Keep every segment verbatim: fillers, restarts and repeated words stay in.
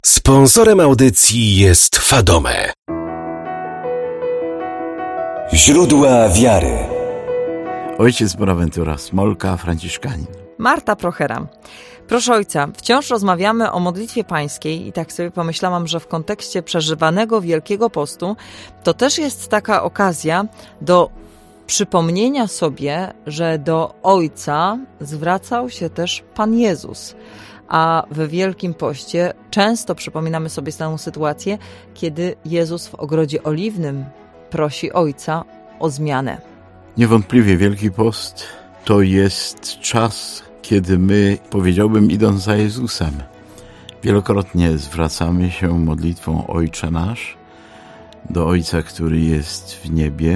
Sponsorem audycji jest Fadome. Źródła wiary. Ojciec Bonaventura Smolka, franciszkanin. Marta Prochera. Proszę ojca, wciąż rozmawiamy o modlitwie pańskiej i tak sobie pomyślałam, że w kontekście przeżywanego Wielkiego Postu to też jest taka okazja do przypomnienia sobie, że do Ojca zwracał się też Pan Jezus. A w Wielkim Poście często przypominamy sobie tę sytuację, kiedy Jezus w Ogrodzie Oliwnym prosi Ojca o zmianę. Niewątpliwie Wielki Post to jest czas, kiedy my, powiedziałbym, idąc za Jezusem, wielokrotnie zwracamy się modlitwą Ojcze nasz do Ojca, który jest w niebie,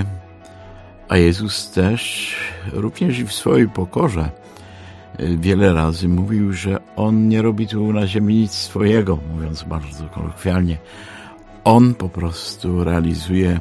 a Jezus też również i w swojej pokorze wiele razy mówił, że On nie robi tu na ziemi nic swojego, mówiąc bardzo kolokwialnie. On po prostu realizuje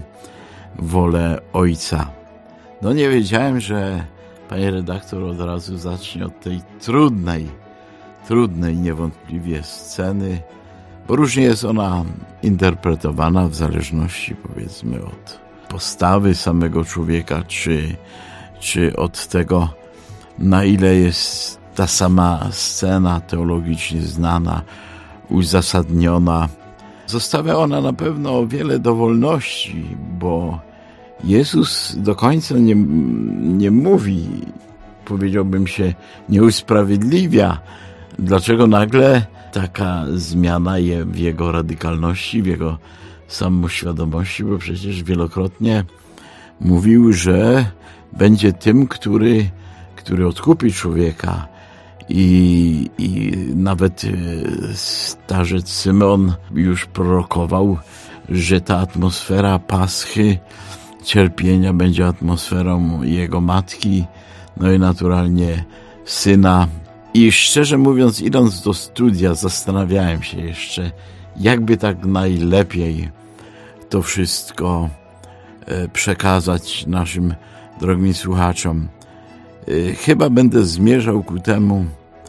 wolę Ojca. No nie wiedziałem, że pani redaktor od razu zacznie od tej trudnej, trudnej niewątpliwie sceny, bo różnie jest ona interpretowana w zależności, powiedzmy, od postawy samego człowieka, czy, czy od tego, na ile jest ta sama scena teologicznie znana, uzasadniona. Zostawia ona na pewno wiele dowolności, bo Jezus do końca nie, nie mówi, powiedziałbym się, nie usprawiedliwia, dlaczego nagle taka zmiana je w Jego radykalności, w Jego samoświadomości, bo przecież wielokrotnie mówił, że będzie tym, który, który odkupi człowieka. I, i nawet starzec Symeon już prorokował, że ta atmosfera Paschy, cierpienia będzie atmosferą jego matki, no i naturalnie syna. I szczerze mówiąc, idąc do studia, zastanawiałem się jeszcze, jakby tak najlepiej to wszystko przekazać naszym drogim słuchaczom. Chyba będę zmierzał ku temu,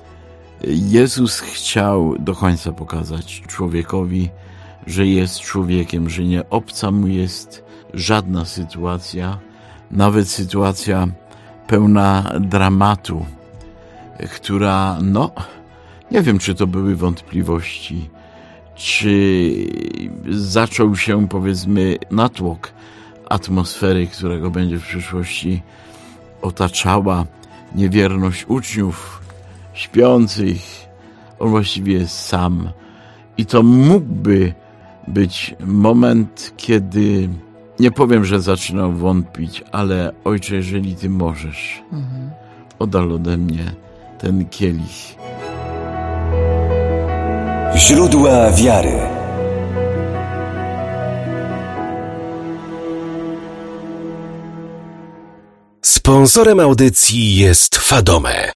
Jezus chciał do końca pokazać człowiekowi, że jest człowiekiem, że nie obca mu jest żadna sytuacja, nawet sytuacja pełna dramatu, która, no, nie wiem, czy to były wątpliwości, czy zaczął się, powiedzmy, natłok atmosfery, którego będzie w przyszłości otaczała niewierność uczniów śpiących. On właściwie jest sam. I to mógłby być moment, kiedy, nie powiem, że zaczynał wątpić, ale Ojcze, jeżeli Ty możesz, mhm. oddal ode mnie ten kielich. Źródła wiary. Sponsorem audycji jest Fadome.